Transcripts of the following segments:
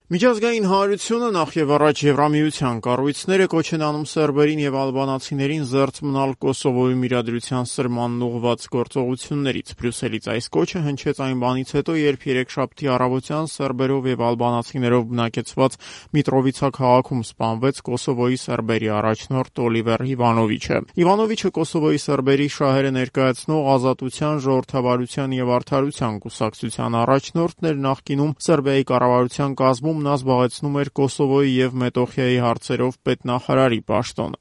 Միջազգային հանրությունը նախ եւ առաջ Եվրամիության կառույցները կոչ են անում սերբերին եւ ալբանացիներին զերծ մնալ Կոսովոյում իրադրության սրմանն ուղղված գործողություններից։ Բրյուսելից այս կոչը հնչեց այն բանից հետո, երբ երեքշաբթի առավոտյան սերբերով եւ ալբանացիներով բնակեցված Միտրովիցա քաղաքում սպանվեց Կոսովոյի սերբերի առաջնորդ Օլիվեր Իվանովիչը։ Իվանովիչը Կոսովոյի սերբերի շահերը ներկայացնող Ազատության, Ժողովրդավարության եւ Արդարության կուսակցության առաջնորդն էր նախկինում Սերբիայի կառավարության կազմում նա զբաղեցնում էր Կոսովոյի եւ Մետոխիայի հարցերով պետնախարարի պաշտոնը։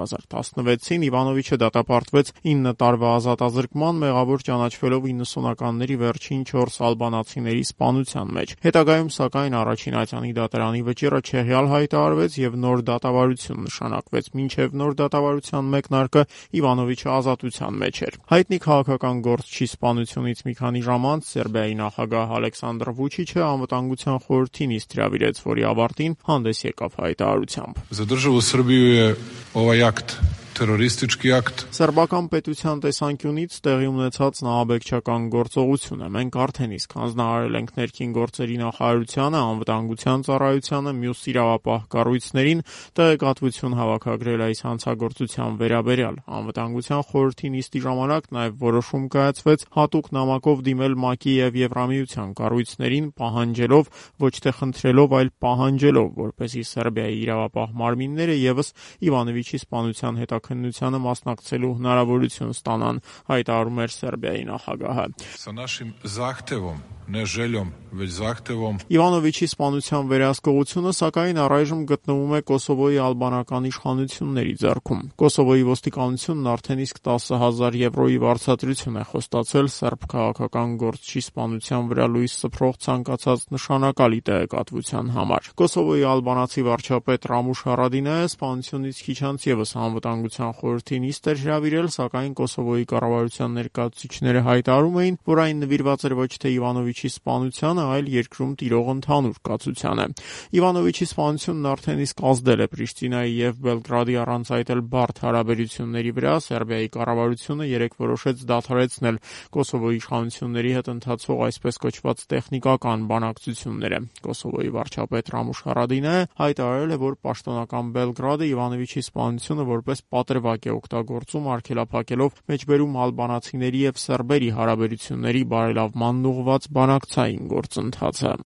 2016-ին Իվանովիչը դատապարտվեց 9 տարվա ազատազրկման, մեղավոր ճանաչվելով 90-ականների վերջին 4 ալբանացիների սպանության մեջ։ Հետագայում, սակայն, առաջին ատյանի դատարանի վճիռը չեղյալ հայտարարվեց եւ նոր դատավարություն նշանակվեց, մինչեւ նոր դատավարության մեկնարկը Իվանովիչը ազատության մեջ էր։ Հայտնի քաղաքական գործչի սպանությունից մի քանի ժամ անց Սերբիայի նախագահ Ալեքսանդր Վուչիչը անվտանգության խորհրդին իստրավիրեց, որի ավարտին հանդես եկավ հայտարարությամբ. За державу Сербію є ovaj akt terroristički akt. Սերբական պետության տեսանկյունից տեղի ունեցած նահաբեկչական գործողություն է։ Մենք արդեն իսկ հանձնարարել ենք ներքին գործերի նախարարությանը, անվտանգության ծառայությանը, մյուս իրավապահ կառույցներին տեղեկատվություն հավաքագրել այս հանցագործության վերաբերյալ։ Անվտանգության խորհրդի նիստի ժամանակ նաև որոշում կայացվեց հատուկ նամակով դիմել ՄԱԿ-ի եւ Եվրամիության կառույցներին, պահանջելով, ոչ թե խնդրելով, այլ պահանջելով, որպեսզի Սերբիայի իրավապահ մարմինները եւս Իվանովիչի սպանության հետաքննությանը մասնակցելու հնարավորություն ստանան, հայտարարում էր Սերբիայի նախագահը։ Sa našim zahtevom, ne željom, već zahtevom. Իվանովիչի սպանության վերահսկողությունը, սակայն, առայժմ գտնվում է Կոսովոյի ալբանական իշխանությունների ձեռքում։ Կոսովոյի ոստիկանությունն արդեն իսկ 10,000 եվրոյի վարձատրություն է խոստացել սերբ քաղաքական գործչի սպանության վրա լույս սփռող ցանկացած նշանակալի տեղեկատվության համար։ Կոսովոյի ալբանացի վարչապետ Ռամուշ Հարադինայը սպանությունից քիչ անց եւս անվտանգության խորհրդի նիստ էր հրավիրել, սակայն Կոսովոյի կառավարության ներկայացուցիչները հայտարարում էին, որ այն նվիրված էր ոչ թե Իվանովիչի սպանությանը, այլ երկրում տիրող ընդհանուր կացությանը։ Իվանովիչի սպանությունն արդեն իսկ ազդել է Պրիշտինայի եւ Բելգրադի առանց այդ էլ բարդ հարաբերությունների վրա։ Սերբիայի կառավարությունը երեկ որոշեց դադարեցնել Կոսովոյի իշխանությունների հետ ընթացող այսպես կոչված տեխնիկական բանակցությունները։ Կոսովոյի վարչապետ Ռամուշ Հարադինայը հայտարարել է, որ պաշտոնական Բելգրադը Իվանովիչի սպանությունը որպես պատրվակ է օգտագործում, արգելափակելով մեջբերում ալբանացիների եւ սերբերի հարաբերությունների բարելավմանն ուղղված բանակցային գործընթացը։